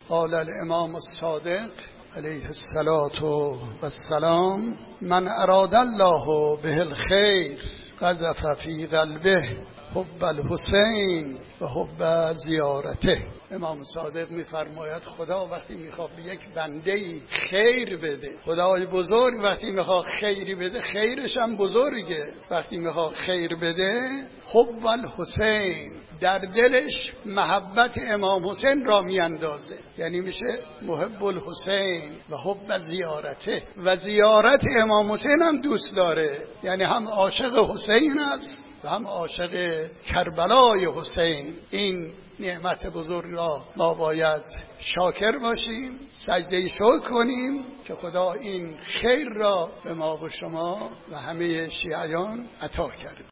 قال الامام الصادق علیه السلام: من اراد الله به الخیر قذف فی قلبه حب الحسین و حب زیارته. امام صادق میفرماید خدا وقتی میخواد به یک بنده‌ای خیر بده، خدای بزرگ وقتی میخواد خیری بده، خیرش هم بزرگه، وقتی میخواد خیر بده حب الحسین، در دلش محبت امام حسین را میاندازه، یعنی میشه محب الحسین و حب زیارته، و زیارت امام حسین هم دوست داره، یعنی هم عاشق حسین است و هم عاشق کربلای حسین. این نعمت بزرگ را ما باید شاکر باشیم، سجده شکر کنیم که خدا این خیر را به ما و شما و همه شیعیان عطا کرد.